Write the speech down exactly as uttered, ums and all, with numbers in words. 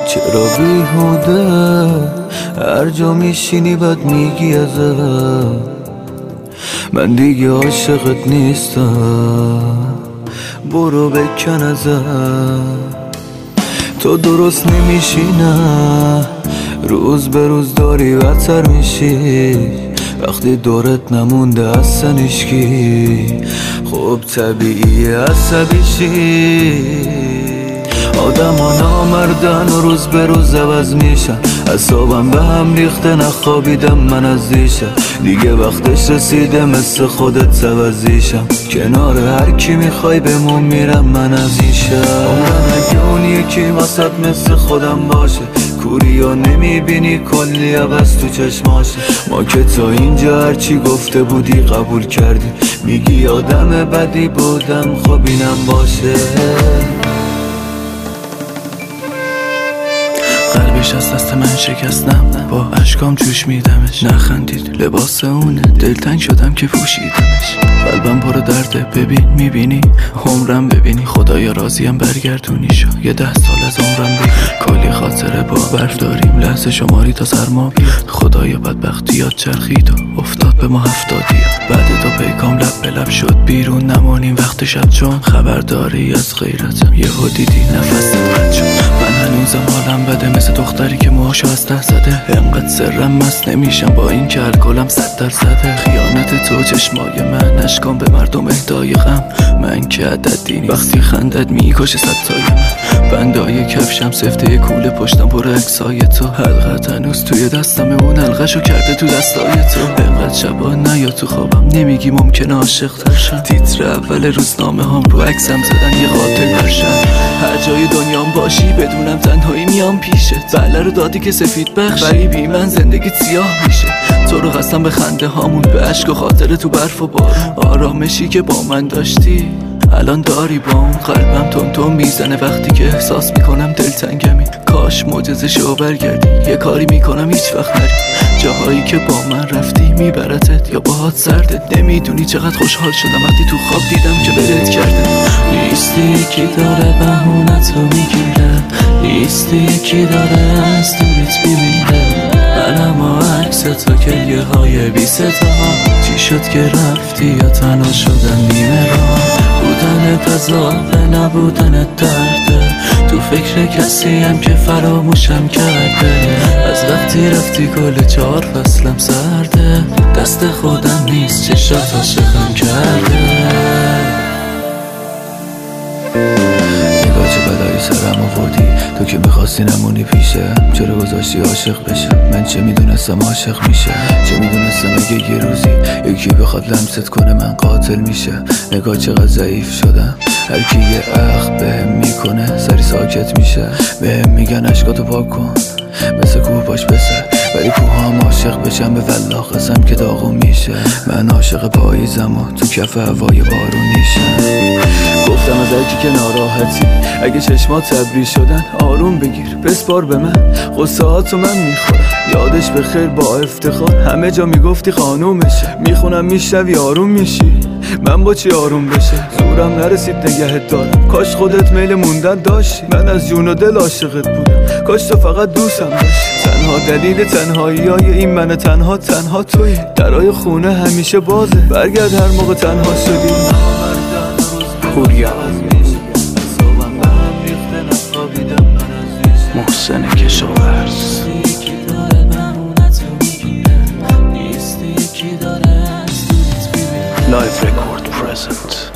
چرا بیهوده هر جا میشینی بد میگی ازم، من دیگه عاشقت نیستم، برو بکن ازم. تو درست نمیشی نه، روز به روز داری بدتر میشی، وقتی دورت نمونده اصلا هیچکی، خب طبیعیه عصبی شی. آدم ها نامردن و روز به روز عوض میشن، اعصابم به هم ریخته نخوابیدم من از دیشب، دیگه وقتش رسیده مثل خودت عوضیشم، کنار هر کی میخوای بمون میرم من از این شب. عمرم اگه اون یکی واسط مثل خودم باشه، کوری ها نمیبینی کلی عوض تو چشماشه، ما که تا اینجا هرچی گفته بودی قبول کردی، میگی آدم بدی بودم خب اینم باشه. قلبش از دست من شکستم، با اشکام جوش میدمش، نخندید لباس اونه، دلتنگ شدم که پوشیدمش، قلبم پر درده ببین میبینی عمرم، ببینی خدایا راضیم برگردونیشو یه ده سال از عمرم بگیر، کلی خاطره با برف داریم، لحظه شماری تا سرما بیاد، خدایا بدبختیات چرخید و افتاد به ما هفتادی، بعد تو پیکام لب به لب شد بیرون نمونیم وقت شب، چون خبرداری از غیرتم یهو دیدی نفست قطع شد، من هنوزم حالم بده مثل دختری که موهاشو از ته زده، انقدر سرم مست نمیشم با این که الکلم صد درصده، خیانت تو چشمای من اشکام به مردم اهدای غم، من که عددی نیست وقتی خندت میکشه ستای من، بندای کفشم سفته کوله پشتم پر عکسای تو، حلقت هنوز توی دستم اون حلقشو کرده تو دستای تو، انقدر شبا نیا تو خوابم نمیگی ممکنه عاشق تر شم، تیتر اول روزنامه هم رو عکسم زدن یه قاتل برشن، هر جای دنیام باشی بدونم تنهایی میام پیشت، بله رو دادی که سفید بخشی ولی بی من زندگیت سیاه میشه، تو رو قسم به خنده هامون به عشق و خاطره تو برف و بارون، آرامشی که با من داشتی الان داری با اون، قلبم تون تون میزنه وقتی که احساس میکنم دلتنگمی، کاش معجزه شو برگردی یه کاری میکنم هیچ وقت نری، جاهایی که با من رفتی میبرتت یا باهات سردت، نمیدونی چقدر خوشحال شدم وقتی تو خواب دیدم که ولت کرده، نیستی یکی داره بهونتو میگیره، نیستی یکی داره از دورت میبینه، من اما عکس تو کلیه های بی صدا، چی شد که رفتی یا تنها شدن نیمه را، بودنت عذابه نبودنت درده، تو فکر کسی هم که فراموشم کرده، از وقتی رفتی کل چهار فصلم سرده، دست خودم نیست چشات عاشقم کرده. نگاه چه بلایی سرم آوردی، تو که میخواستی نمونی پیشه، چرا گذاشتی عاشق بشم، من چه میدونستم عاشق میشه، چه میدونستم اگه یه روزی یکی بخواد لمست کنه من قاتل میشه، نگاه چقدر ضعیف شدم، هر کی یه اخ بهم میکنه سری ساکت میشه، بهم میگن اشکاتو پاک کن مثل کوه باش بسر، ولی کوه هم عاشق بشم به والله قسم که داغون میشه، من عاشق پاییزم و تو کف هوای بارونیشم، گفتم از هرکی که ناراحتی اگه چشمات تبریز شدن آروم بگیر بسپار به من، غصه هاتو من میخورم یادش به خیر با افتخار، همه جا میگفتی خانومشه، میخونم میشنوی آروم میشی، من با چی آروم بشه، زورم نرسید نگهت دارم، کاش خودت میل موندن داشتی، من از جون و دل عاشقت بودم، کاش تو فقط دوستم داشتی، تنها دلیل تنهایی های این من تنها تنها تویی، درای خونه همیشه بازه برگرد هر موقع تنها شدی. پوریا محسن کشاورز لایف رکورد پرزنت.